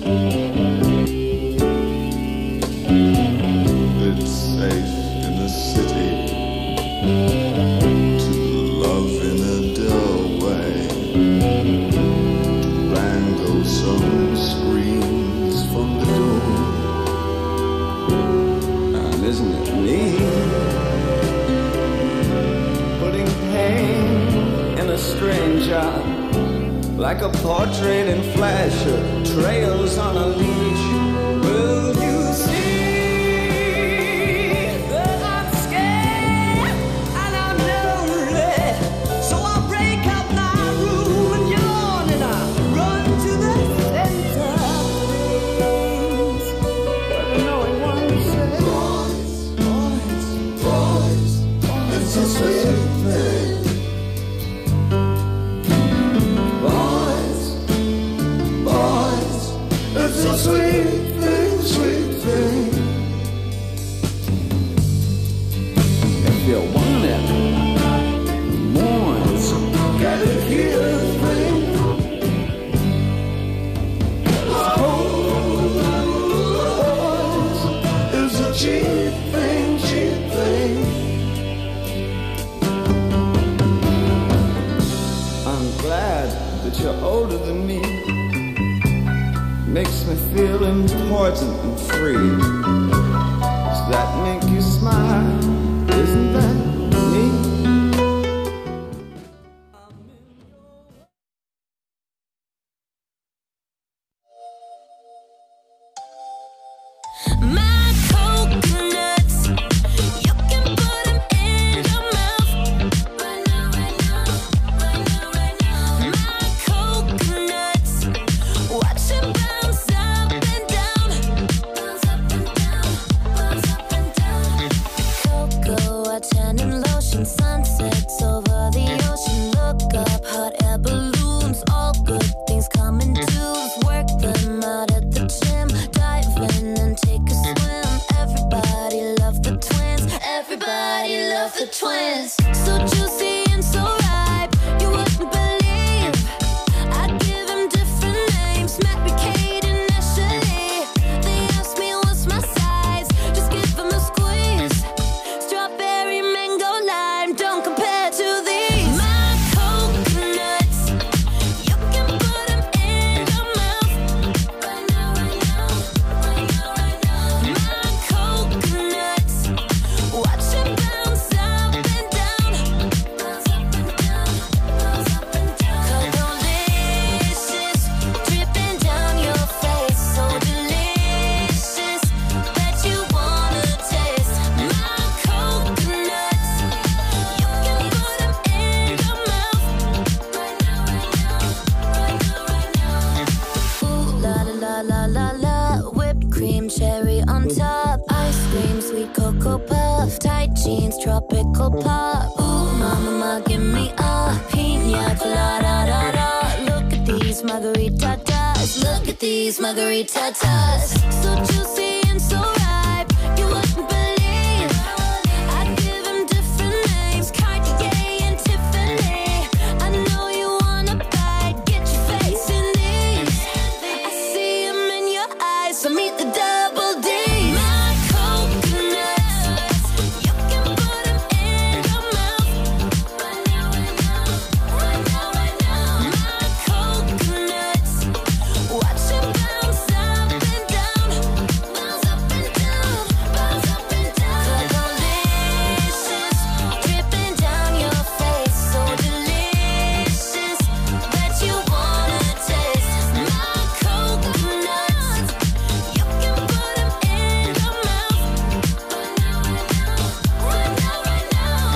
It's safe in the city to love in a doorway, to wrangle some screams from the door. And isn't it me putting pain in a stranger, like a portrait in flash, trails on a leash? Will you see that I'm scared and I'm lonely? So I'll break up my room and yawn and I'll run to the center of things. But no one says, boys, boys, boys, it's a sweet thing. Boys, boys, it's a sweet thing, sweet thing. If you want it, boys, get it here, thing. Boys, it's a cheap thing, cheap thing. I'm glad that you're older than me. Makes me feel important and free. Does that make you smile? Isn't that neat? My coconuts, you can put them in your mouth. Right now, right now, right now, right now. My coconuts, watch them bounce up and down, bounce up and down, bounce up and down. Cocoa, watching in lotion, sunsets over the ocean. Look up, hot air balloons, all good things coming to us. Work them out at the gym, dive in and take a swim. Everybody love the twins, everybody love the twins. So juicy and so ripe, you wouldn't believe. I'd give them different names, Matt, Kate, and Ashley. They ask me what's my size, just give them a squeeze. Strawberry, mango, lime, don't compare to these. My coconuts, you can put them in your mouth. Right now, right now, right now, right now. My coconuts, watch them bounce up and down, bounce up and down, bounce up and down. Cocolicious, dripping down your face, so delicious that you wanna taste. My coconuts, you can put them in your mouth. Right now, right now, right now, right now. Ooh la la la la la, whipped cream, cherry on top, ice cream, sweet cocoa puff, tight jeans, tropical pop. Ooh mama, give me a pina colada da da. Look at these margaritas, look at these margaritas. So juicy and so ripe, you wouldn't believe. I'd give them different names, Cartier and Tiffany. I know you wanna bite, get your face in these. I see them in your eyes, so meet the double D. My coconuts, you can put them in your mouth. Right now, right now, right now, right now. My coconuts, watch them bounce up and down, bounce up and down, bounce up and down. Cocolicious, dripping down your face, so delicious that you wanna taste. My coconuts, you can put them in your mouth. Right now, right now, right now, right now.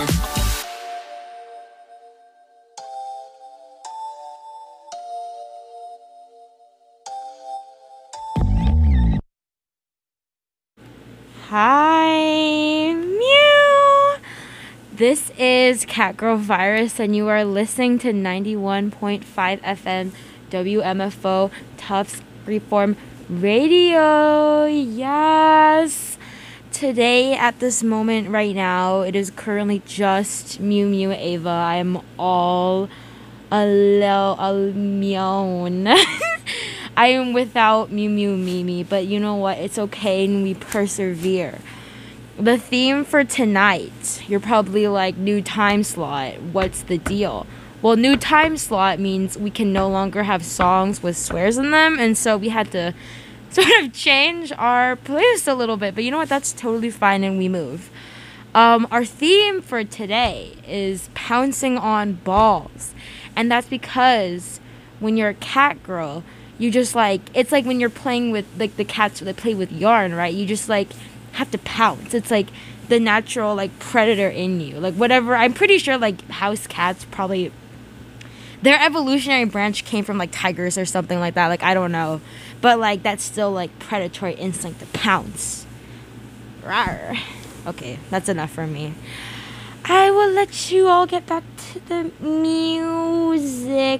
Hi, mew. This is Catgirl Virus, and you are listening to 91.5 FM WMFO Tufts Freeform Radio. Yes. Today, at this moment right now, it is currently just Mew Mew Ava. I am all alone. I am without Mew Mew Mimi, but you know what? It's okay and we persevere. The theme for tonight, you're probably like, new time slot. What's the deal? Well, new time slot means we can no longer have songs with swears in them, and so we had to sort of change our playlist a little bit. But you know what? That's totally fine, and we move. Our theme for today is pouncing on balls, and that's because when you're a cat girl, you just like, it's like when you're playing with like the cats that play with yarn, right? You just like have to pounce. It's like the natural like predator in you, like whatever. I'm pretty sure like house cats probably, their evolutionary branch came from like tigers or something like that. Like I don't know, but like that's still like predatory instinct to pounce. Rawr. Okay, that's enough for me. I will let you all get back to the music.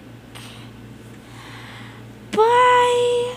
Bye.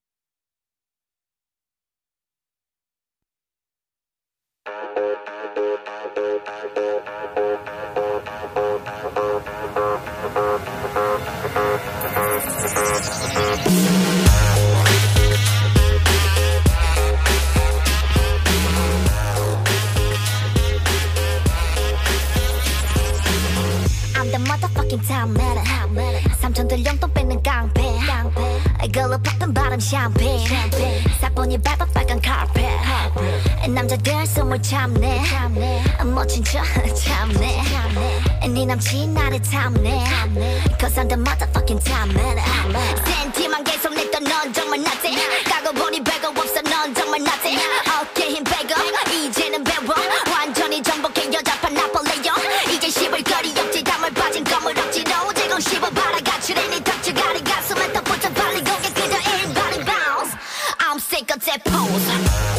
I'm the motherfucking time matter. 삼촌들 용돈 뺏는 깡패. 걸로 팍던 바람 샴페인. 사뿐히 밟아 빨간 carpet. 남자들 숨을 참네. 멋진 척 참네. 네 남친 나를 탐내. Cause I'm the motherfucking time matter. 센티만 계속 냈던 넌 정말 낫지. 까고 보니 별거 없어 넌 정말 낫지. 어깨 힘 빼고 이제는 배워. 완전히 정복해 여자판 나폴레옹. 이제 씹을 거리 없지. 담을 빠진 껌을 억지로 제공 씹어봐라 가출해 네 덕지가리 가슴에 더 붙여 빨리 고개 그저 everybody bounce. I'm sick of that pose.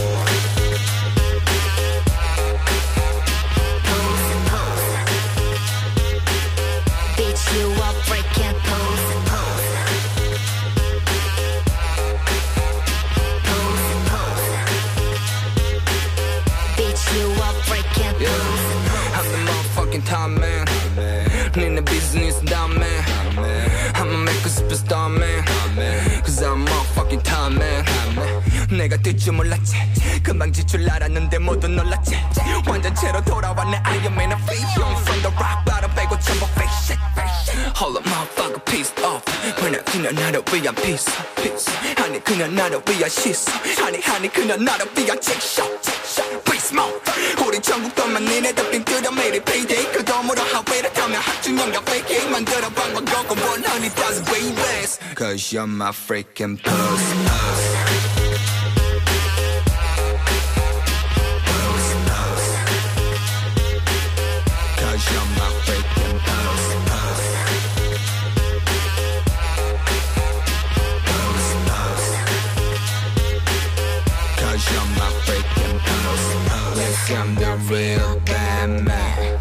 Bitch, you a freaking pose. Bitch, you a freaking pose. I'm the motherfucking top man. 니네 business down man. I'ma make a superstar man. Cause I'm motherfucking top man. 내가 뜰 줄 몰랐지. 금방 지출 알았는데 모두 놀랐지. 완전체로 돌아왔네 Iron Man and free. From the rock bottom 빼고 전부 fake shit. Hold up motherfucker pissed off. 그냥 나를 위한 piece. 아니 그냥 나를 위한 시선. 아니 그냥 나를 위한 칙샷. Please more. 우리 전국 돈만 니네들 빙 뜯어 매일 payday. 그 돈으로 하회를 타면 학중형과 fake 만들어 방광 거고 100,000 babies. Cause you're my freaking puss. Cause you're my freaking puss. Cause you're my freaking puss. Yes, I'm the real bad man.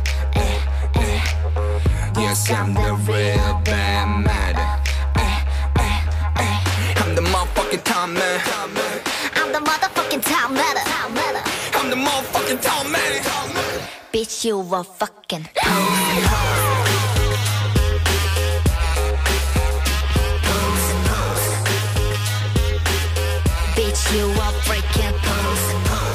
Yes, I'm the real bad man. I'm the motherfucking top man. I'm the motherfucking top matter. I'm the motherfucking top man. Bitch, you a fucking pose. Bitch, you a freaking pose.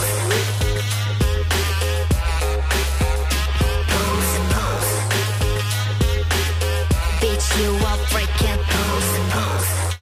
Bitch, you a freaking pose.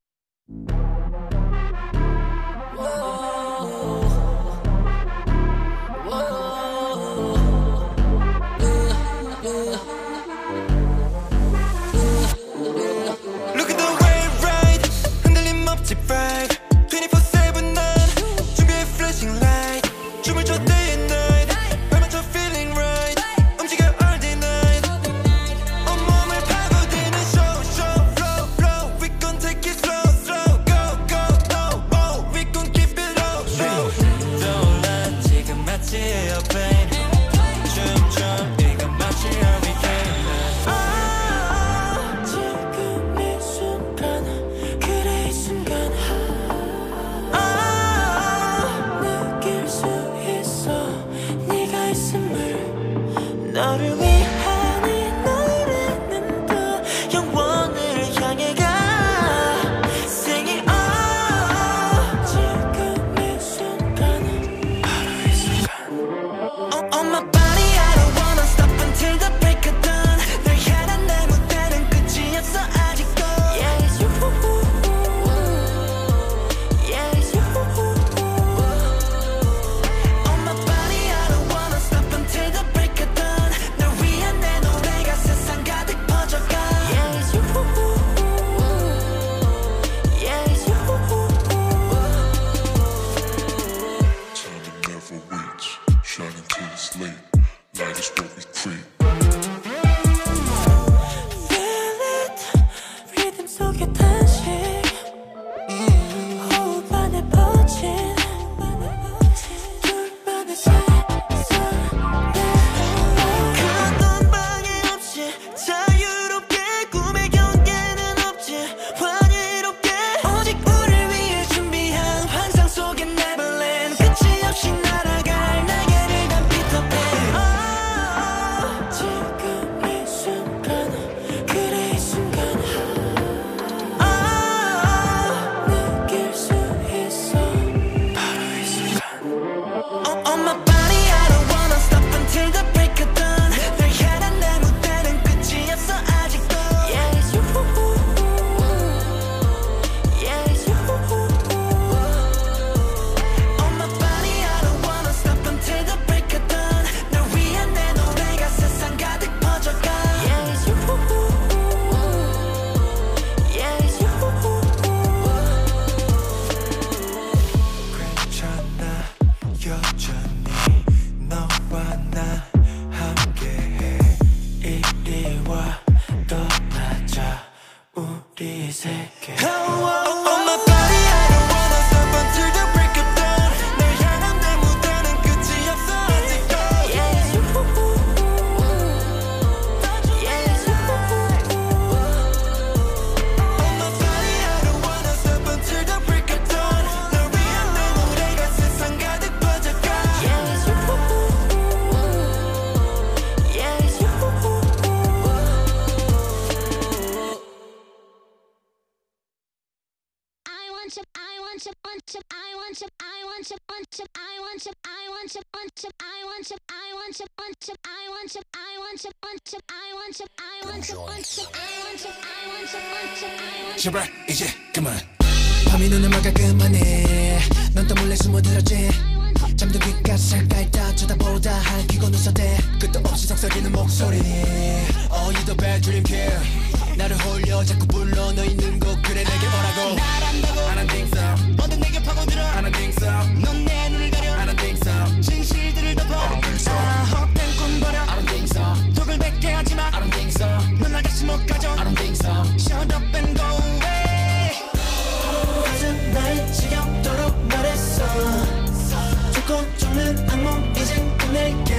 제발 이제 그만 밤이 눈을 막아 그만해 넌 또 몰래 숨어들었지 잠든 귓가에 가까이 다 쳐다보다 할퀴고 눈썹대 끝도 없이 속삭이는 목소리 Oh you the bad dream kid 나를 홀려 자꾸 불러 너 있는 곳 그래 내게 오라고 날 안다고 I don't think so 뭐든 내게 파고들어 I don't think so 넌 내 눈을 가려 I don't think so 진실들을 덮어 I don't think so 헛된 꿈 버려 I don't think so 독을 뱉게 하지마 I don't think so 넌 날 다시 못 가져 I don't think so Shut up and go away 가슴 날 지겹도록 말했어 죽고 죽는 악몽 이젠 끝낼게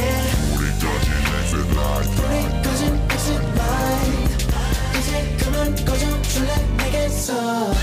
불이 꺼진 exit line 이제 그만 꺼져줄래 내게서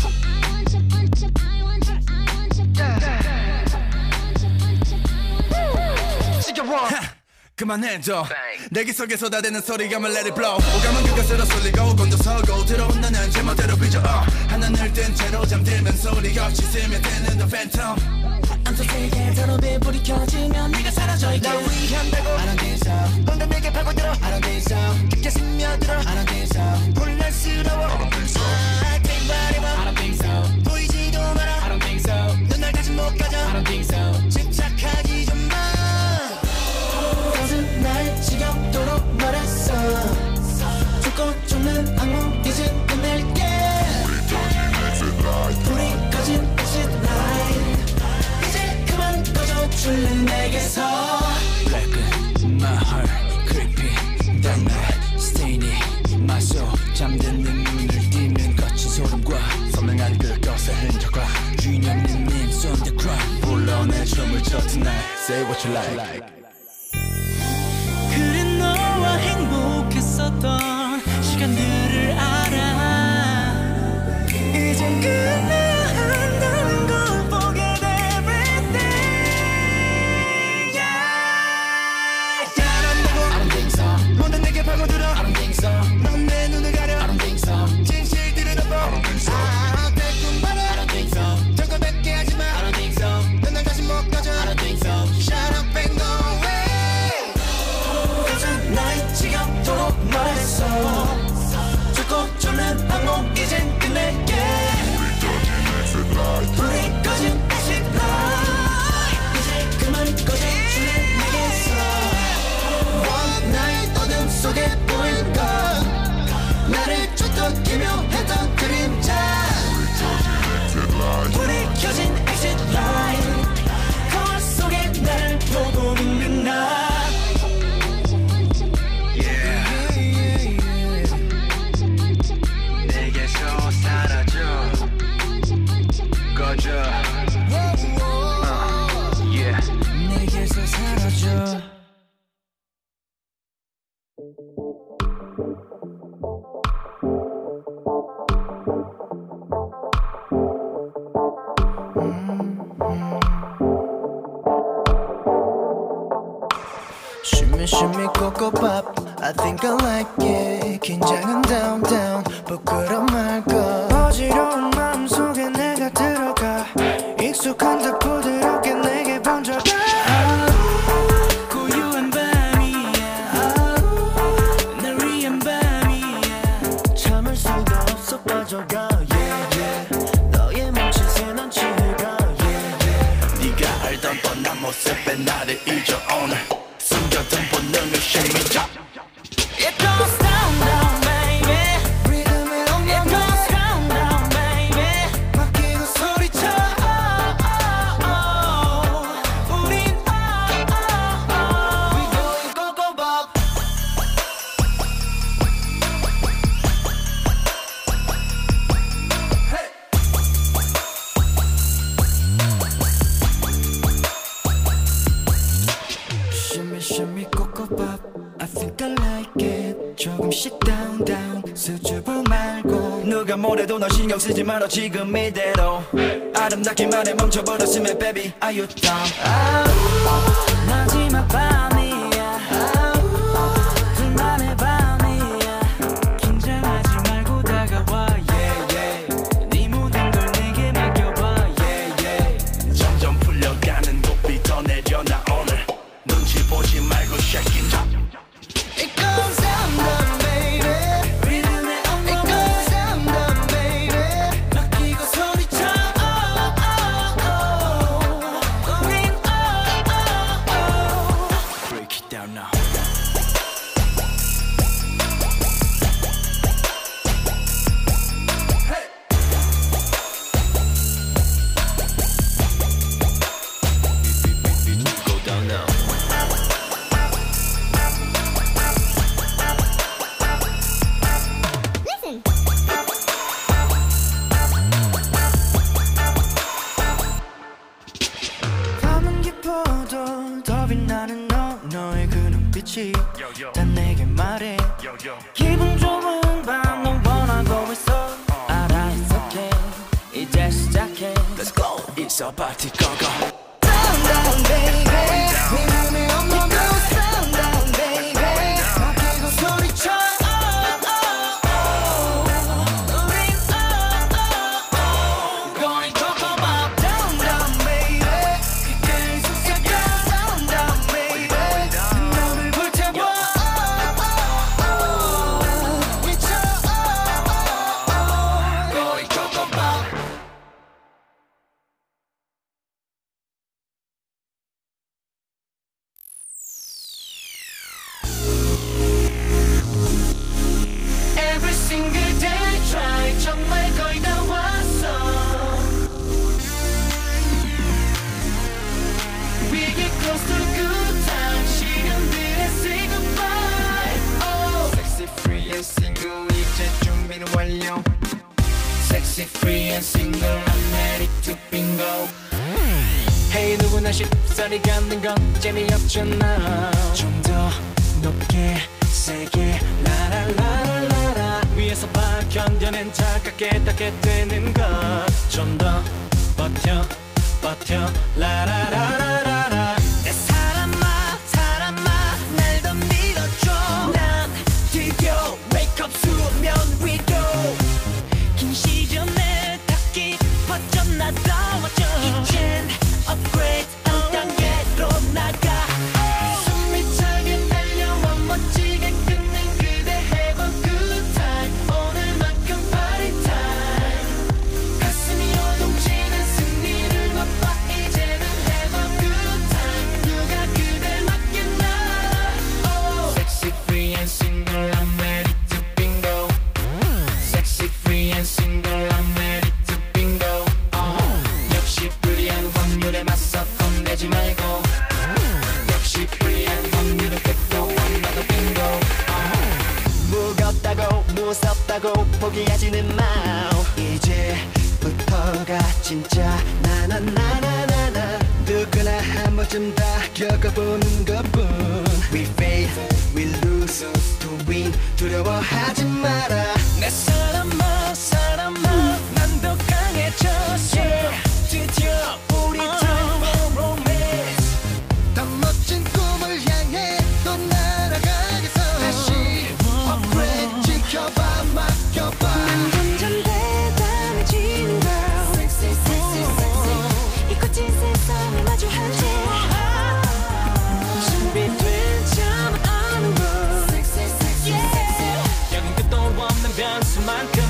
그만해줘 내 귀 속에 쏟아대는 소리가 말 let it blow 오감은 그것으로 쏠리고 곤두서고 들어온 나는 제멋대로 빚어 하늘을 뜬 채로 잠들면 소리 없이 스며드는 the phantom 암소세계에 더럽이 불이 켜지면 네가 사라져 있게 날 위한다고 I don't think so 넌 내게 파고들어 I don't think so 깊게 스며들어 I don't think so 혼란스러워 I don't think so I take body I don't think so 보이지도 마라 I don't think so 넌 날 다시 못 가져 I don't think so 집착하지 좀마 가슴 날 지겹도록 말했어 죽고 죽는 악몽 이젠 끝낼게 불이 꺼진 exit line 이제 그만 꺼져줄래 내게서 Blacken my heart creepy that night staining my soul 잠든 내 눈을 띄면 거친 소름과 선명한 그것의 흔적과 주인 없는 names on the ground 불러내 춤을 춰 tonight say what you like 그래 너와 행복했었던 시간들을 알아 이젠 끝내야 한다는 걸 forget everything yeah. 잘한다고 I don't think so 모든 내게 파고들어 I don't think so 넌 내 눈을 가려 I don't think so 진실들을 덮어 I don't think so 헛된 바라 I don't think so 저걸 뱉게 하지마 I don't think so 넌 날 다시 못 가져 I don't think so Shut up and go away 날 지겹도록 말했어 죽고 죽는 악몽 이젠 끝낼게 불이 꺼진 exit light 이제 그만 꺼져줄래 내게서 One night 어둠 속에 보인 것 나를 쫓던 기묘했던 그림자 불이 켜진 exit light 거울 속에 나를 보고 있는 나 내게서 사라져 Shimmy shimmy cocoa pop I think I like it 긴장은 down down 부끄러워 말고 어지러운 마음속에 내가 들어가 익숙한 듯 부드럽게 내게 번져가 고요한 밤이야 날 위한 밤이야 참을 수가 없어 빠져가 yeah yeah 너의 몸짓에 난 취해가 yeah yeah 네가 알던 뻔한 모습에 나를 잊어 오늘 숨겨둔 본능을 심리적 It goes down down baby Rhythm에 It goes down down baby 바뀌고 소리쳐 우린 We going go go bop Shimmy shimmy cocoa pop I think I like it 조금씩 down down 수줍어 말고 누가 뭐래도 너 신경 쓰지 말어 지금 이대로 아름답기만 해 멈춰버렸으면 baby are you down 마지막 밤이야 둘만의 밤이야 긴장하지 말고 다가와 yeah yeah 네 모든 걸 내게 맡겨 기분 좋은 밤 넌 원하고 있어 알아 it's okay 이제 시작해 Let's go 있어 party go go Down down baby 네 눈에 없는 Down down baby 막히고 소리쳐 우린 Going coco pop Down down baby 그때의 속삭여 Down down baby 너를 불태워 미쳐 Going coco pop Every single day try 정말 거의 다 왔어 We get close to the good time 시간들에 say goodbye oh. Sexy free and single 이제 준비는 완료 Sexy free and single I'm ready to bingo Hey 누구나 쉽사리 갖는 건 재미없잖아 좀 더 높게 세게 라라라라라 위에서 봐 견뎌낸 차갑게 닿게 되는 것 좀 더 버텨 버텨 라라라라라라 내 사람아 사람아 날 더 믿어줘 난 드디어 wake up 수면 위로 긴 시간에 다 깊어져 나다워져 이젠 upgrade 한 단계로 나가 숨이 차게 달려와 멋지게 끝낸 그대 have a good time 오늘만큼 party time 가슴이 요동치는 승리를 맛봐 이제는 have a good time 누가 그댈 맡겠나 oh. Sexy free and single I'm ready to bingo Sexy free and single I'm ready to bingo 역시 불리한 확률에 맞서 겁내지 말고 역시 불리한 확률은 끝도 안 나도 bingo 무겁다고 무섭다고 포기하지는 마 이제부터가 진짜 나나나나나나 누구나 한 번쯤 다 겪어보는 것뿐 We fail, we lose, to win 두려워하지 마라 내 사람아 사람아 난 더 강해졌어 드디어 우리 time for romance 더 멋진 꿈을 향해 또 날아가겠어 다시 upgrade 지켜봐 맡겨봐 점점 대단해지는 girl Sexy sexy sexy 이 거친 세상을 마주한 채 준비된 참 아는 걸 Sexy sexy sexy 여긴 끝도 없는 변수만큼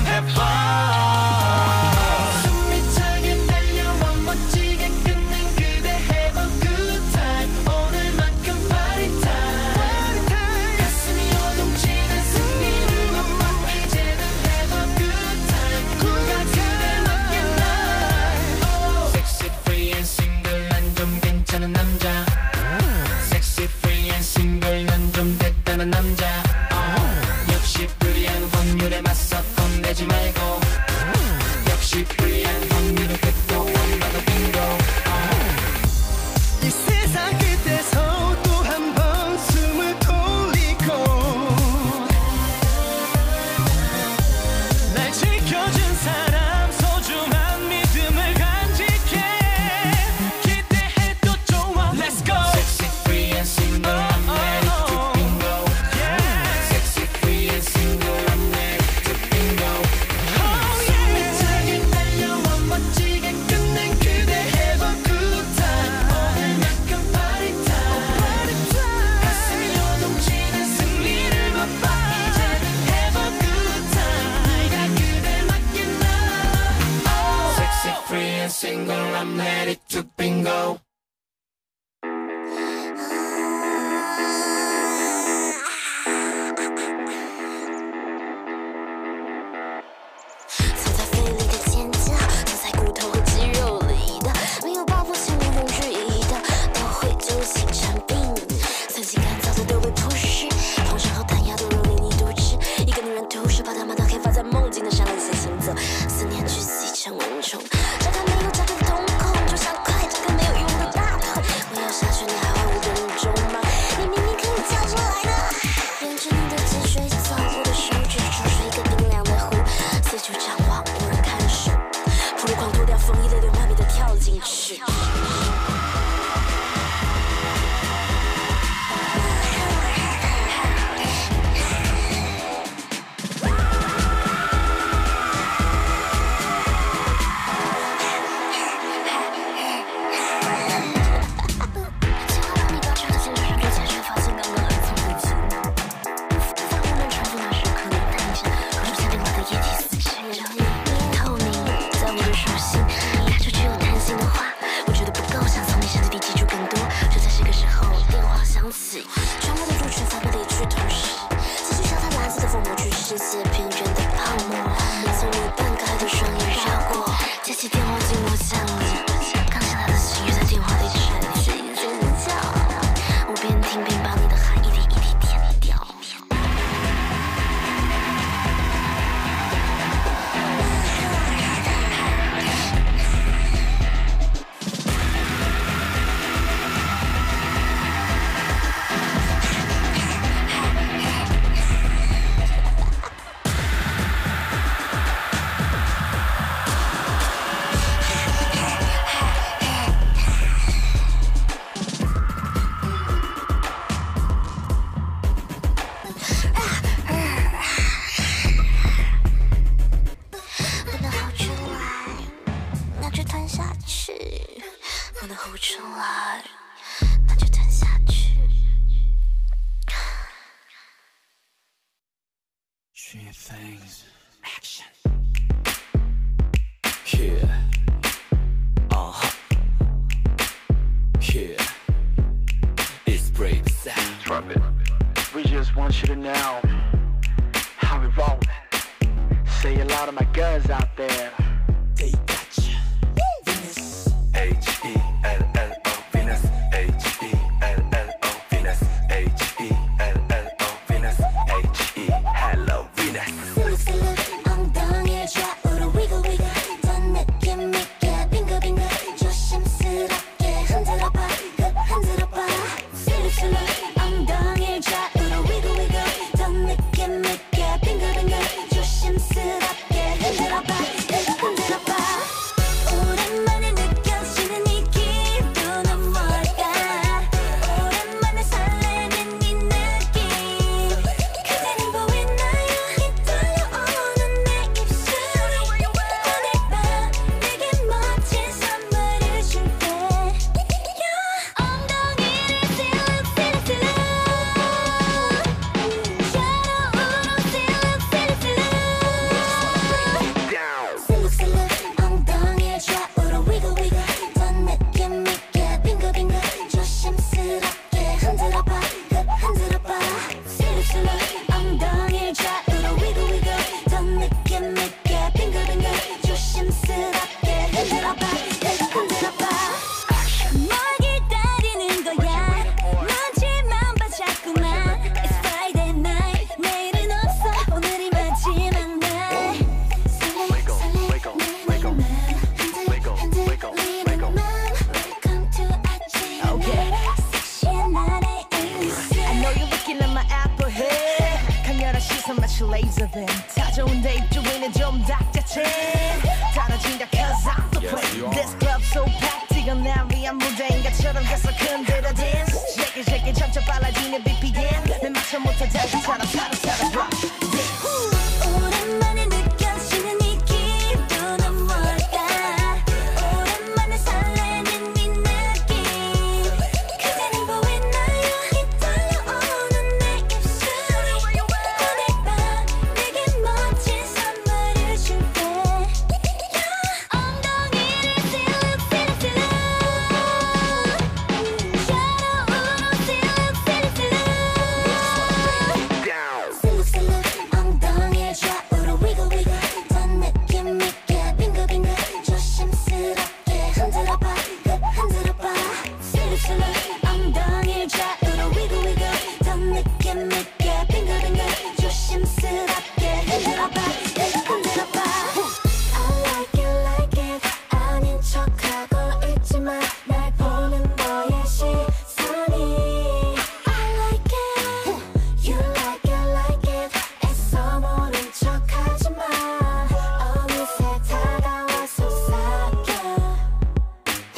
해봐 숨이 차게 달려와 멋지게 끝낸 그대 have a good time 오늘만큼 party time 가슴이 요동치는 승리를 맛봐 이제는 have a good time 누가 그댈 맡겠나 oh. Sexy free and single 난 좀 괜찮은 남자 Sexy free and single 난 좀 됐다는 남자 역시 불리한 확률에 맞서 겁내지 말고 역시 불리한 확률은 끝도 안 나도 bingo 이 세상 끝에서 또 한 번 숨을 돌리고 날 지켜준 사람 소중한 믿음을 간직해 기대해도 좋아 Let's go Sexy free and single I'm ready to bingo Sexy free and single I'm ready to bingo 숨이 차게 달려와 멋지게 끝낸 그대 have a good time 오늘만큼 party time 가슴이 요동치는 승리를 맛봐 이제는 have a good time 네가 그댈 맡겠나 oh. Sexy free and single I'm ready to bingo 进去。 Three things. Action. Yeah. Yeah. It's brave sound. Drop it. We just want you to know how we rollin'. Say a lot of my guys out there. They got you. Venus. H-E-L-L-O Venus. H-E-L-L-O Venus. H-E-L-L-O Venus. H-E-Hello Venus. 슬슬 엉덩이를 좌우로 wiggle wiggle 더 느낌 있게 빙글빙글 조심스럽게 흔들어봐 흔들어봐 슬슬 엉덩이를 좌우로 wiggle wiggle 더 느낌 있게 빙글빙글 조심스럽게 흔들어봐 흔들어봐 오랜만에 느껴지는 이 기분은 뭘까 오랜만에 설레는 이 느낌 그대는 보이나요 이 떨려오는 내 입술 오늘 밤 내게 멋진 선물을 줄게 엉덩이를 슬슬슬 샤로우로 슬슬슬 슬슬슬 엉덩이를 좌우로 wiggle wiggle 더 느낌 있게 빙글빙글 조심스럽게 흔들어봐 흔들어봐 슬슬슬 엉덩이를 좌우로 wiggle wiggle 더 느낌 있게 빙글빙글 조심스럽게 흔들어봐 흔들어봐 뭘 기다리는 거야 눈치만 봐 자꾸만 It's Friday night 내일은 없어 오늘이 마지막 날 Wiggle, wiggle, wiggle. Wiggle, wiggle, wiggle. Welcome to 아침 섹시한 나의 일생 I know you're looking at my apple head 강렬한 시선 마치 laser beam 다져온데 입주위는 좀 닥자체 떨어진다 cause I'm the play This club so packed 이건 날 위한 무대인 것처럼 계속 흔들어 dance Shake it shake it 점점 빨라지는 BPM 내 맞춰 못할 장기처럼 사람 rock 오랜만에 느껴지는 이 기분은 뭘까 오랜만에 설레는 이 느낌 그대는 보이나요 이 떨려오는 내 입술 오늘 밤 내게 멋진 선물을 줄게 엉덩이를 슬슬슬 샤로우로 슬슬슬 슬슬슬 엉덩이를 좌우로 wiggle wiggle 더 느낌 있게 빙글빙글 조심스럽게 흔들어봐 흔들어봐 슬슬 엉덩이를 좌우로 wiggle wiggle 더 느낌 있게 빙글빙글 조심스럽게 흔들어봐 흔들어봐 I like it 아닌 척하고 있지만 날 보는 너의 시선이 I like it You like it 애써 모른 척하지마 어느새 다가와서 사겨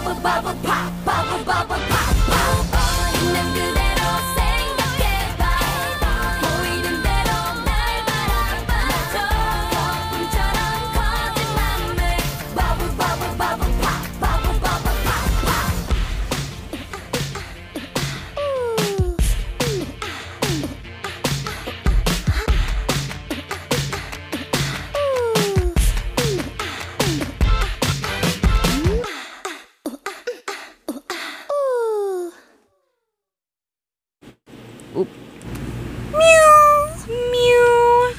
bubble bubble pop bubble bubble pop pop 있는 그대로 생각해봐 보이는 대로 날 바라봐줘 꿈처럼 커진 맘을 bubble bubble bubble pop bubble bubble pop pop Mew.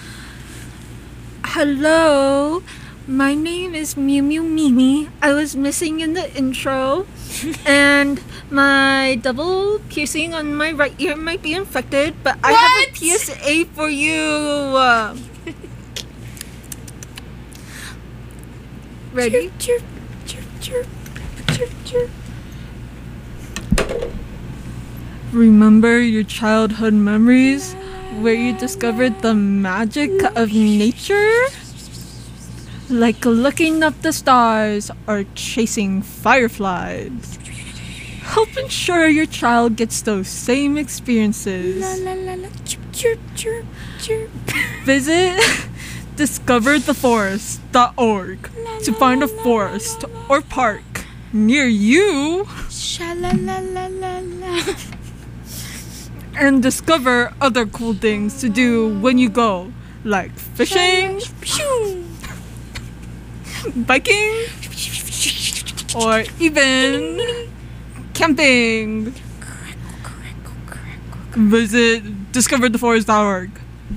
Hello, my name is Mew Mew Mimi. I was missing in the intro, and my double piercing on my right ear might be infected, but I have a PSA for you. Ready? Chirp, chirp, chirp, chirp, chirp. Remember your childhood memories where you discovered the magic of nature? Like looking up the stars or chasing fireflies. Help ensure your child gets those same experiences. La la la, chirp, chirp, chirp, chirp. Visit discovertheforest.org to find a forest or park near you Sha la la la la la. and discover other cool things to do when you go, like fishing, biking, or even camping. Visit discovertheforest.org.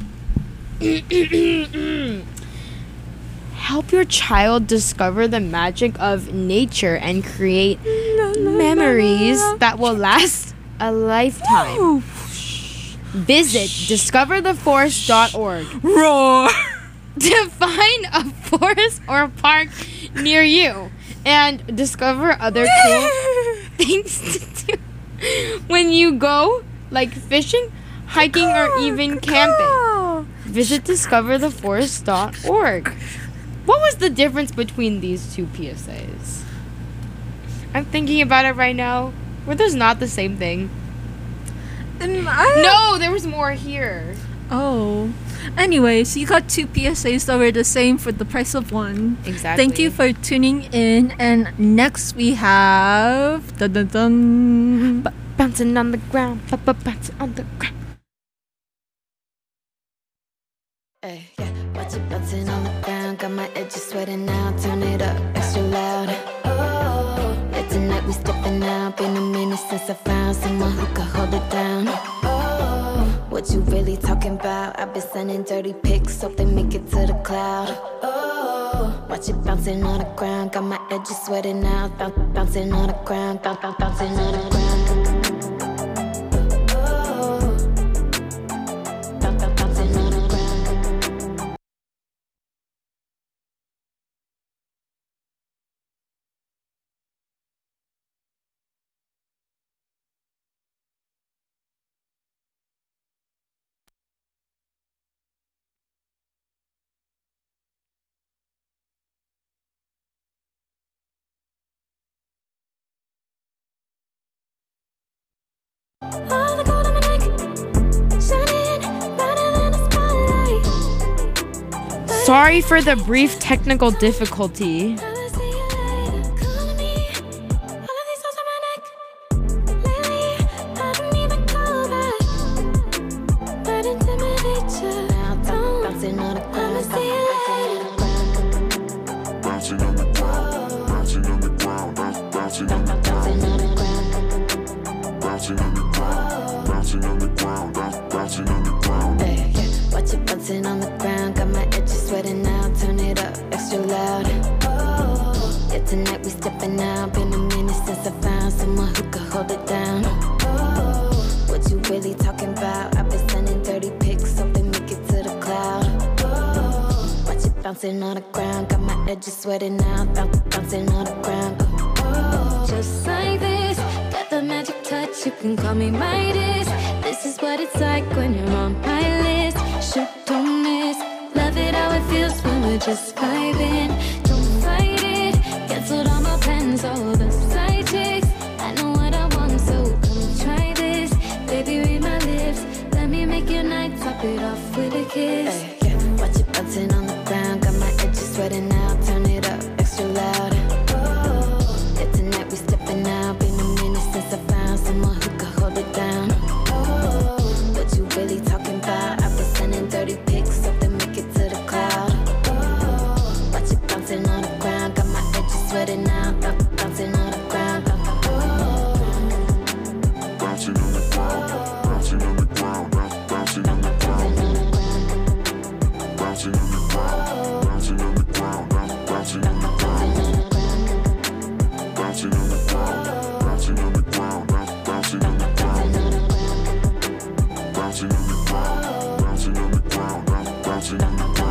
Help your child discover the magic of nature and create memories that will last a lifetime. Visit discovertheforest.org Roar! to find a forest or park near you and discover other cool things to do when you go, like fishing, hiking, or even camping. Visit discovertheforest.org. What was the difference between these two PSAs? I'm thinking about it right now. Were those not the same thing? No, there was more here. Oh. Anyway, so you got two PSAs that were the same for the price of one. Exactly. Thank you for tuning in. And next we have dun dun dun. Bouncing on the ground, bouncing on the ground. Ay, yeah. Watch it bouncing on the ground, got my edges sweating now. Turn it up extra loud. Oh, yeah, tonight we stepping out. Been a minute since I found someone who could hold it down. Oh, what you really talking about? I've been sending dirty pics, hope they make it to the cloud. Oh, watch it bouncing on the ground, got my edges sweating now. Bouncing on the ground, bouncing on the ground. All the gold on my neck, shining brighter than the spotlight. Sorry for the brief technical difficulty. I will see you later, calling me. All of these songs on my neck. Lately, I don't even call back. But intimidate you. Now bouncing on the ground. I will see you later. Bouncing on the ground, bouncing on the ground, bouncing on the ground, Bouncing on the ground. bouncing on the ground, bouncing on the ground, bouncing on the ground. Hey, yeah. Watch it bouncing on the ground, got my edges sweating now. Turn it up extra loud. Oh, yeah, tonight we stepping out. Been a minute since I found someone who could hold it down. Oh, what you really talking about? I've been sending dirty pics, hope they make it to the cloud. Oh, watch it bouncing on the ground, got my edges sweating now. Bouncing on the ground. Oh, just like this, got the magic touch. You can call me Midas. This is what it's like when you're on my list. Shoot, don't miss. Love it how it feels when we're just vibing. Don't fight it. Canceled all my plans, all the side bouncing on the ground. Bouncing on the ground, bouncing on the ground, bouncing on the ground. Bouncing on the ground, bouncing on the ground, bouncing on the ground. Bouncing on the ground, bouncing on the ground, bouncing on the ground. Bouncing on the ground, bouncing on the ground, bouncing on the ground.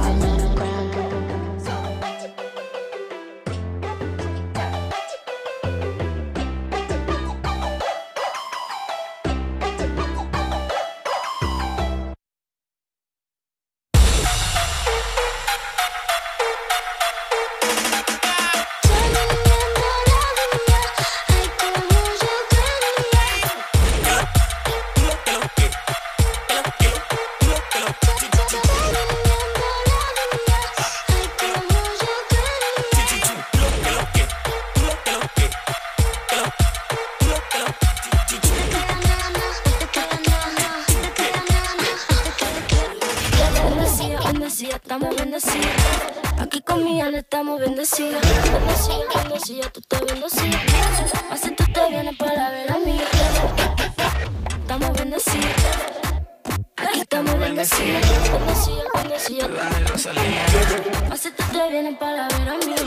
Estamos bendecidos. Aquí con mi alma estamos bendecidos. Bendecidos, bendecidos, tú estás bendecido. Así tú te vienes para ver a mí. Estamos bendecidos. Aquí estamos bendecidos. Bendecidos, bendecidos. Así tú te vienes para ver a mí.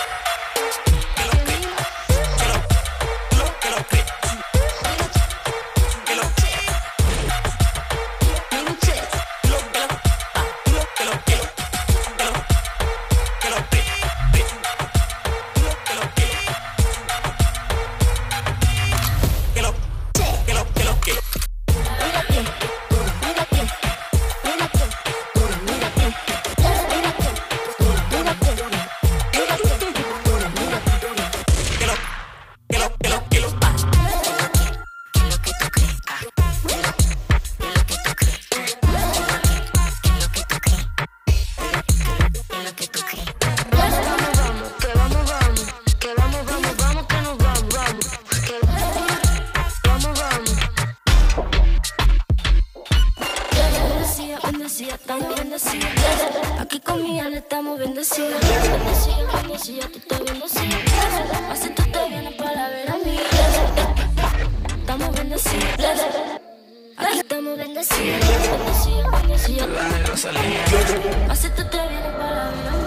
Estamos bendecidos. Aquí con mi alma estamos bendecidos. Bendecidos, bendecidos, tú estás bendecido. Así tú te vienes para ver a mí. Estamos bendecidos. Aquí estamos bendecidos. Bendecidos, bendecidos. Así tú te vienes para ver a mí.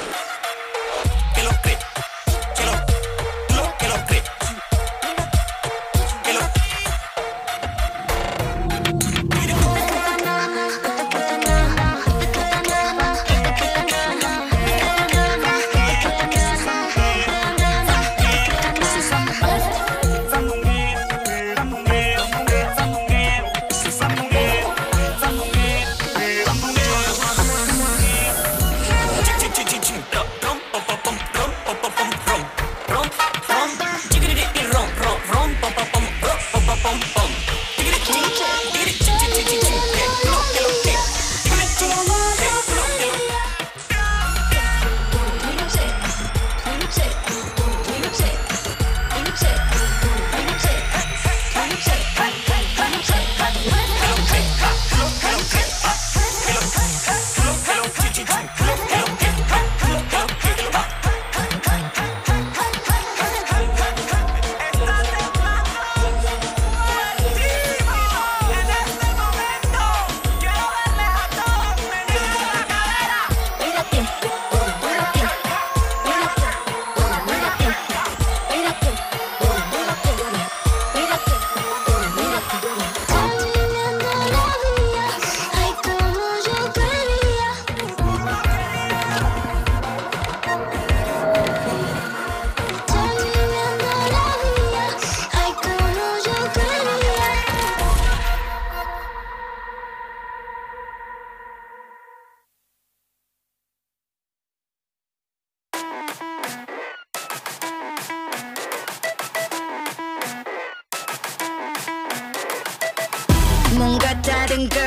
뭔가 다른 걸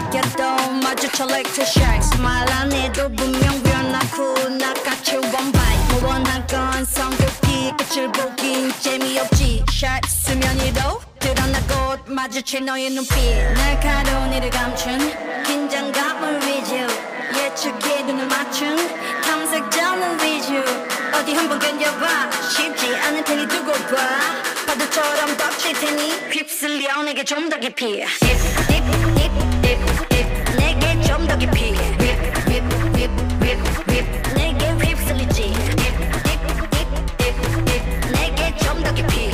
느껴도 마주쳐 like to shine 스마일 안 해도 분명 변하고 나같이 원바이 뭐 원한 건 성급히 끝을 보긴 재미없지 샷 수면 위로 드러나고 마주칠 너의 눈빛 날카로운 이를 감춘 긴장감을 위주 예측해 눈을 맞춘 탐색자는 위주 어디 한번 견뎌봐 쉽지 않을 테니 두고 봐 파도처럼 덮칠 테니 휩쓸려 내게 좀 더 깊이 내게 좀 더 깊이 내게 휩쓸리지 내게 좀 더 깊이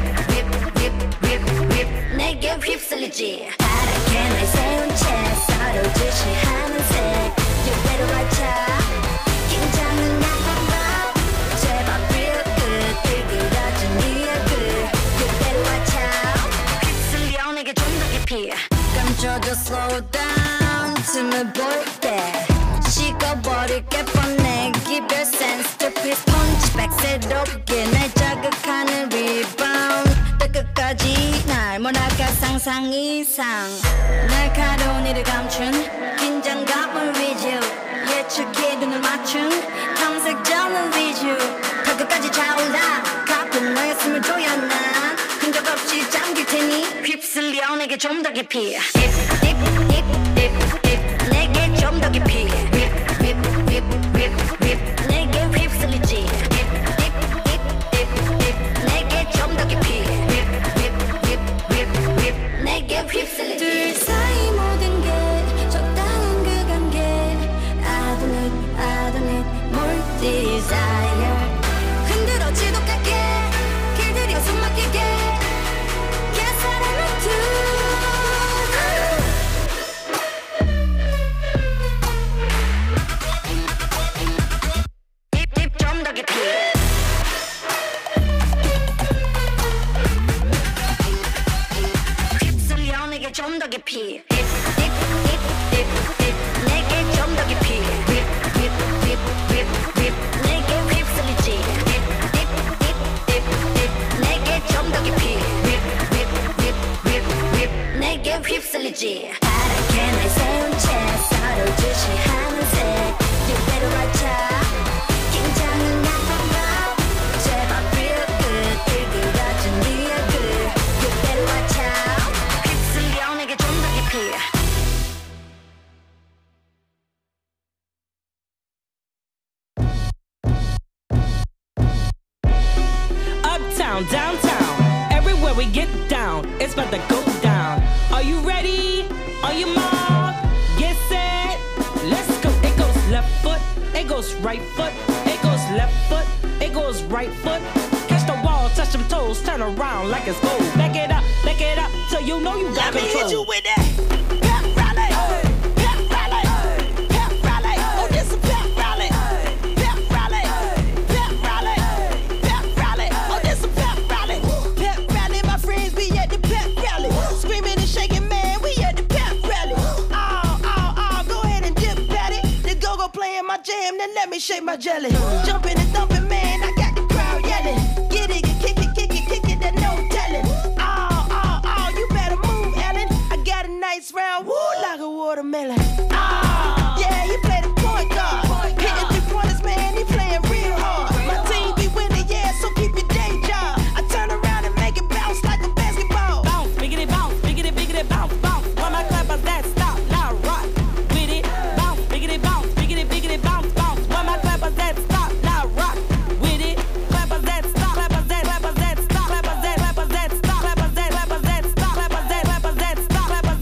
내게 휩쓸리지 파랗게 날 세운 채 서로 주시하는 색 You better watch out 긴장은 나쁜 법 제발 real good 들그러진 네 얼굴 You better watch out 휩쓸려 내게 좀 더 깊이 감춰줘 slow down 틈을 볼 때 식어버릴게 뻔해 Give your sense to please punch back 새롭게 날 자극하는 rebound 끝까지 날 뭐랄까 상상 이상 날카로운 이를 감춘 긴장감을 위주 예측해 눈을 맞춘 탐색자는 위주 더 끝까지 차올라 가쁜 너의 숨을 조여 난 흔적 없이 잠길 테니 휩쓸려 내게 좀 더 깊이 내게 좀 더 깊이 내게 휩쓸리지 내게 좀 더 깊이 내게 휩쓸리지 둘 사이 모든 게 적당한 그 관계 I don't need more desire 흔들어 지독하게 길들여 숨 막히게 Yes I don't do 좀 더 깊이 휩쓸려 내게 좀 더 깊이 내게 좀 더 깊이 내게 휩쓸리지 내게 좀 더 깊이 내게 휩쓸리지 파랗게 날 세운 채 서로 주시하는 색 You better watch out 긴장은 나쁜 법 제발 real good 들그러진 네 얼굴 You better watch out 휩쓸려 내게 좀 더 깊이 Uptown, downtown, everywhere we get down, it's about to go down. Are you ready? Are you marked? Get set, let's go. It goes left foot, it goes right foot, it goes left foot, it goes right foot. Catch the wall, touch them toes, turn around like it's gold. Back it up, till you know you got Let me control. hit you with that pep rally, pep rally, pep rally. Oh, this a pep rally, pep rally, pep rally, pep rally. Oh, this a pep rally, pep rally. My friends be at the pep rally, screaming and shaking, man. We at the pep rally. Oh, go ahead and dip at it. The go-go playing my jam, then let me shake my jelly. Jumping and thumping, man. I got the crowd yelling. Get it, kick it, that no telling. Oh, you better move, Ellen. I got a nice round, woo, like a watermelon. Yeah, he play the point guard. Hitting 3-pointers, man, he playing real hard. My team be winning, yeah, so keep your day job. I turn around and make it bounce like a basketball. Bounce, biggity, bounce, bounce. When my clappers that stop, now rock with it. Bounce, biggity, bounce, bounce. When my clappers that stop, now rock with it. Clappers that stop, clappers that stop, clappers that stop, clappers that stop, clappers that stop, clappers that stop, clappers that stop, clappers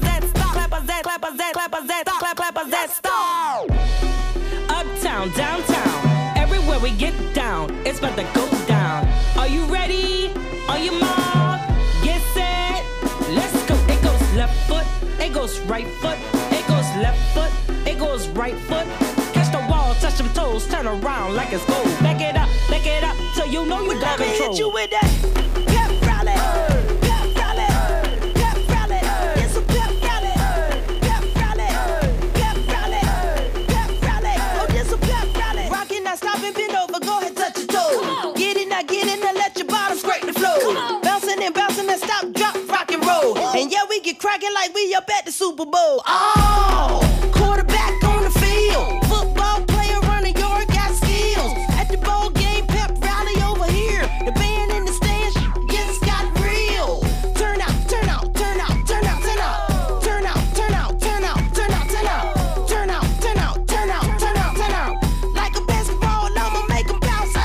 that stop. Uptown, downtown, everywhere we get down, it's about to go down. Are you ready? Are you marked? Get set, let's go. It goes left foot, it goes right foot, it goes left foot, it goes right foot. Catch the wall, touch them toes, turn around like it's gold. Back it up, till you know you got Let me control. hit you with that pep rally, pep rally, pep rally. It's a pep rally, pep rally, pep rally, pep rally. Oh, this a pep rally. Rockin', not stopping, bend over, go ahead, touch your toes. Get it, now let your bottom scrape the floor. Bouncing and stop, drop, rock and roll. And yeah, we get cracking like we up at the Super Bowl. Oh, quarterback on the field, football player running yard, got skills. At the ball game, pep rally over here. The band in the stands, yes, got real. Turn out, turn out, turn out, turn out, turn out, turn out, turn out, turn out, turn out, turn out, turn out, turn out, turn out, turn out, turn out. Like a basketball, I'ma make 'em bounce.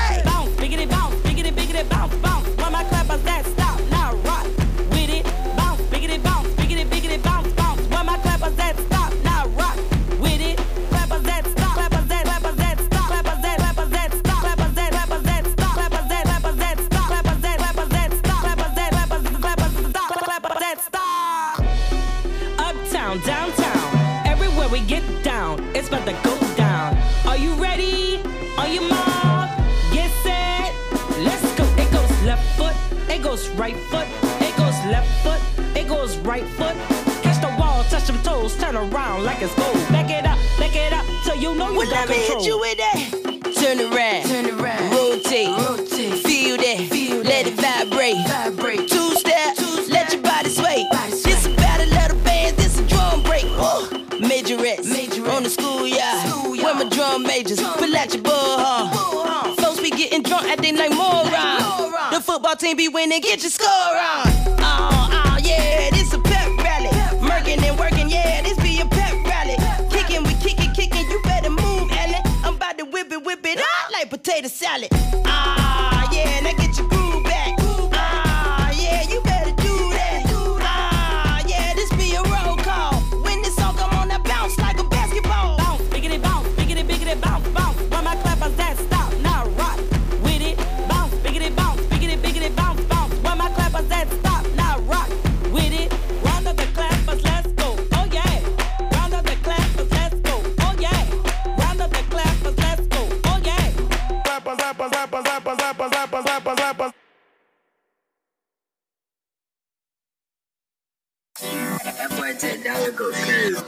It's about to go down. Are you ready? On your mark, get set, let's go. It goes left foot, it goes right foot, it goes left foot, it goes right foot. Catch the wall, touch them toes, turn around like it's gold. Back it up, so you know you got control. Hit you with that. Turn around, rotate, feel that, let it vibrate. Two step, let your body sway. This a battle of the bands, this a drum break. Majorettes, on the schoolyard, where my drum majors, pull out your bullhorn. Folks be getting drunk, acting like morons. The football team be winning, get your score on. Oh, yeah, this a pep rally. Murking and working, yeah, this be a pep rally. Kicking, we kicking, you better move, Ellen. I'm about to whip it out like potato salad. Yeah, now get your groove back. Yeah, you better do that. Yeah, this be a roll call. When this song come on, I bounce like a basketball. Bounce, biggity, bounce, bounce. Why my clappers that stop, now rock with it. Bounce, biggity, bounce, bounce. Why my clappers that stop, now rock with it. Round up the clappers, let's go. Oh yeah. Round up the clappers, let's go. Oh yeah. Round up the clappers, let's go. Oh yeah. Clappers. That boy $10 go crazy.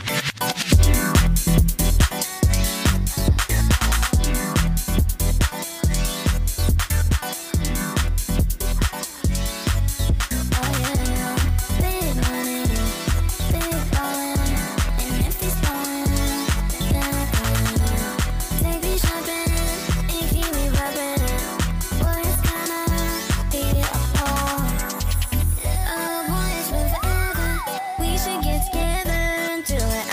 We should get together and do it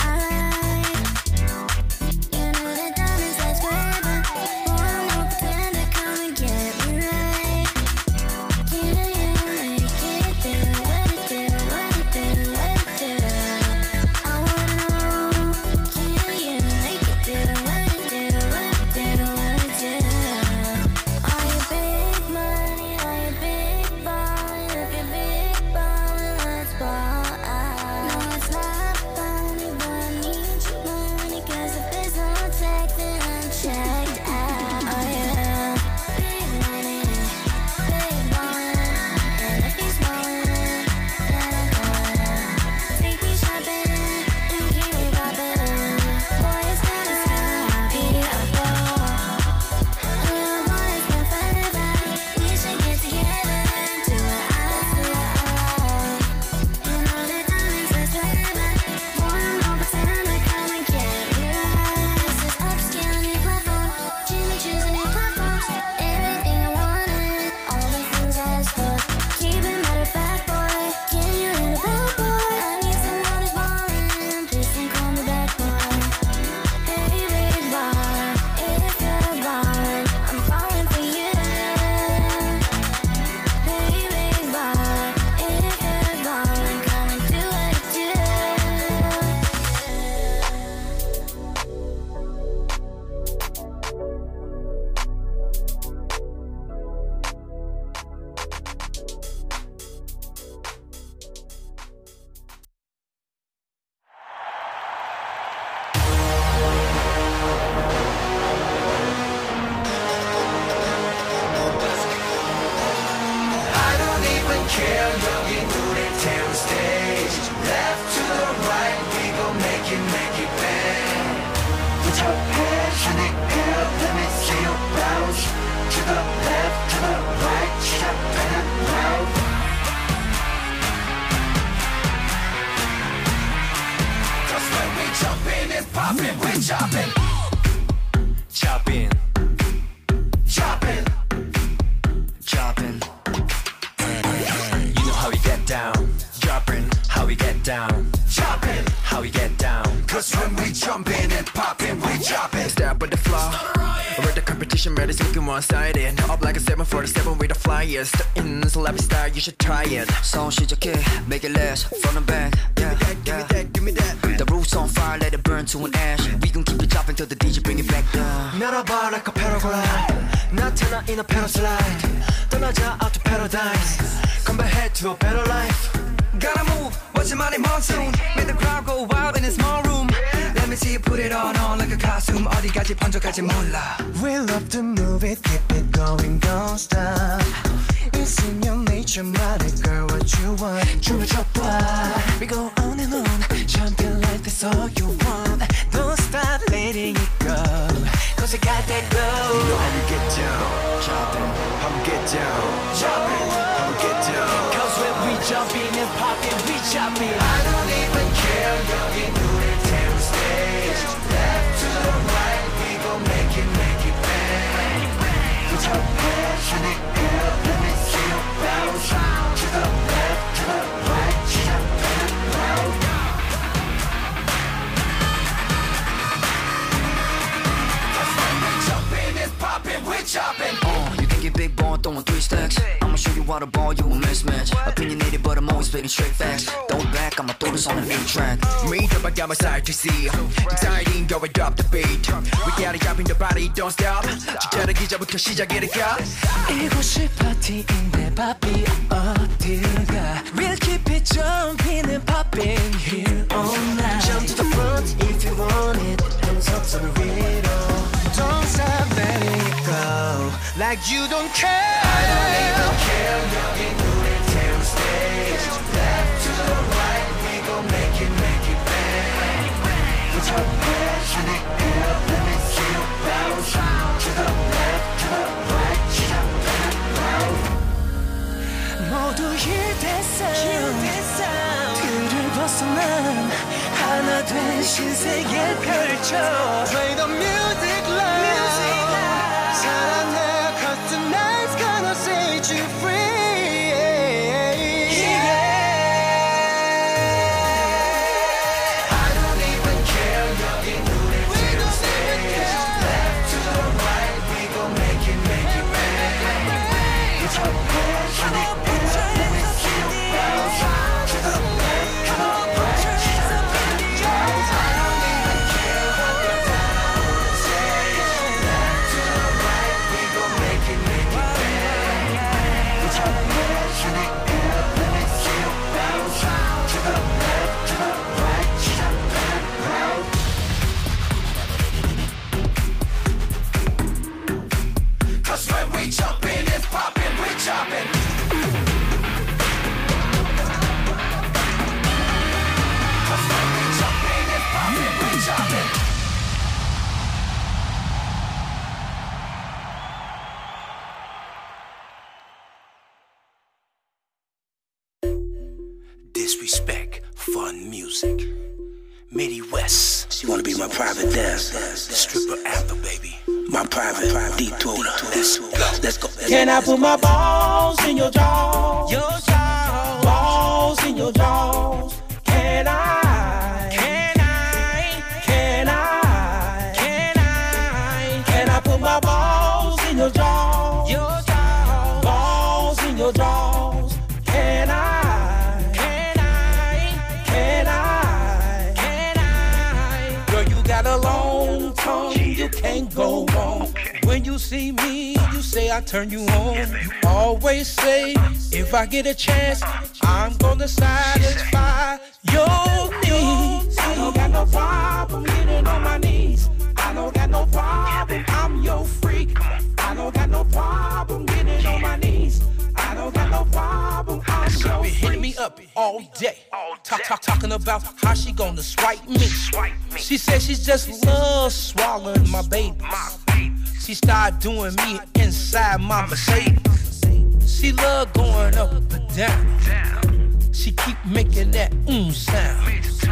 chopping, we chopping. Chopping. Chopping. Chopping. You know how we get down. Dropping, how we get down. Chopping, how we get down. Cause when we jumping and popping, we chopping. Step with the flow. Over the competition, ready looking one-sided. Up like a 747 with a flyer. Step in, so let me start, you should try it. Song 시작해, make it last, front and back. Yeah, give me that, give me that. The roof's on fire, let it burn to an ash. We gon' keep it chopping till the DJ bring it back down. mel어봐 like a paraglide. 나타나 in a paraslide. 떠나자 out to paradise. Come back to a better life. Gotta move, watch your money monsoon. Make the crowd go wild in a small room. Let me see you put it on like a costume 어디까지 번져갈지 몰라 We love to move it, keep it going, don't stop. It's in your nature, mighty girl, what you want. 춤을 춰봐. We go on and on, champion like this all you want. Don't stop letting it go, cause you got that glow. You know how we get down, jumping, how we get down, jumping, how we get down. Cause when we jumping and popping, we jumping. I don't even care, 여기 눈을 태운 stage. Left to the right, we gon' make it bang. Put your hands in the air, let me see you bounce. To the left, to the right, jump and round. Cause when we jumping, it's popping, we jumping. You can get big ball throwing 3 stacks. I'ma show you how to ball, you a mismatch. Opinionated, but I'm always spitting straight facts. Throw it back, I'ma throw this on a new track. Meet got my side to see Exciting, go and drop the beat We gotta jump in the body, don't stop 진짜는 기자부터 시작이니까 이곳이 파티인데 바비 어딜가 We'll keep it jumping and popping here all night. Jump to the front if you want it. Hands up to the radio. Don't stop letting it go like you don't care. I don't even care, 여기 눈을 태운 stage. Left to the right, we gon' make it bang. Put your hands in the air, let me see you bounce. To the left, to the right, jump and round. 모두 힐됐어 틀을 벗어난 하나 된 신세계 펼쳐. Play the music loud. 사랑해, cause tonight's gonna set you free. Disrespect, fun music. Midi West, she wanna be my private dancer. Stripper anthem, baby. My private detour. Let's go. Can I put my balls in your jaws? Your jaws. Balls in your jaws. Can I? Can I? Can I? Can I? Can I put my balls in your jaws? Your jaws. Balls in your jaws. Can I? Can I? Can I? Can I? Girl, you got a long tongue. You can't go wrong. When you see me, you say I turn you on. You always say, if I get a chance, I'm gonna satisfy your needs. I don't got no problem getting on my knees. I don't got no problem, I'm your freak. I don't got no problem getting on my knees. I don't got no problem, I'm your freak. Hitting me up all day, talking about how she gonna swipe me. She said she just loves swallowing my baby. She started doing me inside my Mercedes. She love going up and down. She keep making that sound.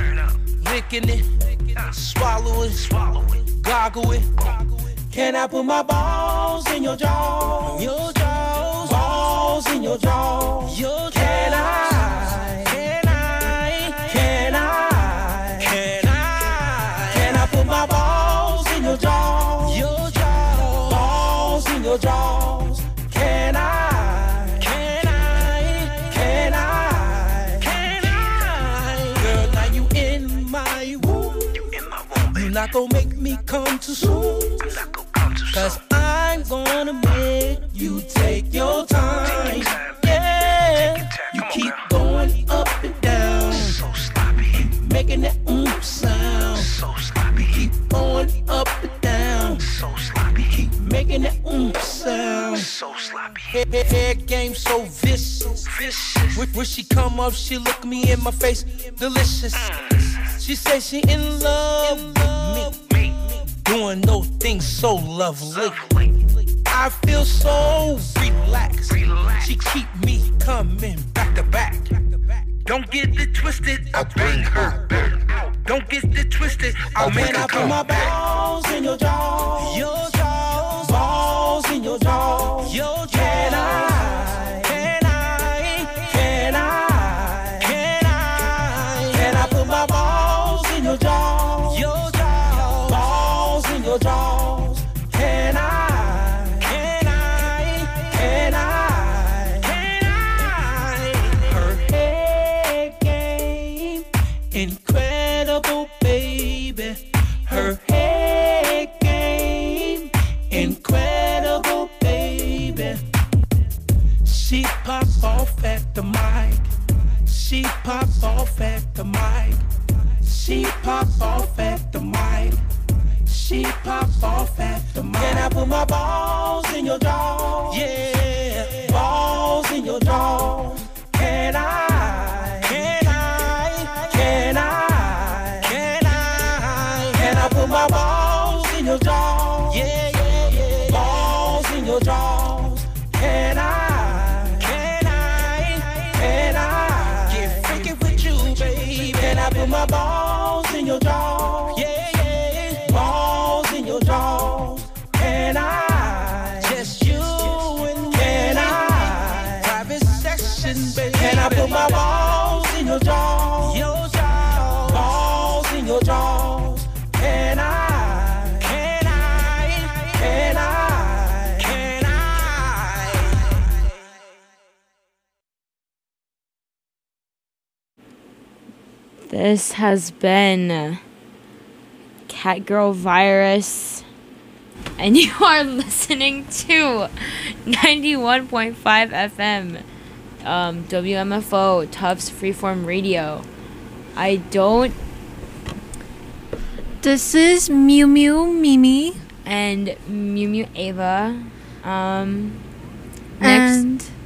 Licking it, swallow it, goggle it. Can I put my balls in your jaws? Your jaws, balls in your jaws. Your jaws. Can I? Can I? Can I? Can I? Can I put my balls in your jaws? Your jaws, balls in your jaws. Can I? Can I? Can I? Can I? Girl, now you in my womb. You're not gonna make me come too soon. Cause I'm gonna make you take your time. Yeah, you keep going up and down, making that sound. so sloppy. Head game so vicious. When she come up, she look me in my face, delicious. She say she in love with me, doing those things so lovely. I feel so relaxed. She keep me coming back to back. Don't get it twisted, I bring her back. Don't get it twisted, I make her I put come my back. balls in your jaws, balls in your jaws, Can I put my balls in your jaws, balls in your jaws? Can I? Her head game, incredible, baby. Her head game, incredible, baby. She pop off at the mic. She pop off at the mic. She pop off at the mic. She pop off at the mic. Can I put my balls in your jaws? Yeah, balls in your jaws. Can I? Can I put my balls in your jaws? Yeah, balls in your jaws. Can I? Get freaky with you, baby? Can I put my balls in your jaws? Yeah, balls in your jaws. Can I? Just you and me. Can I? Private section, baby. Can I put my balls in your jaws? Your jaws. Balls in your jaws. Can I? This has been Catgirl Virus, and you are listening to 91.5 FM, WMFO, Tufts Freeform Radio. This is Mew Mew Mimi. And Mew Mew Ava. And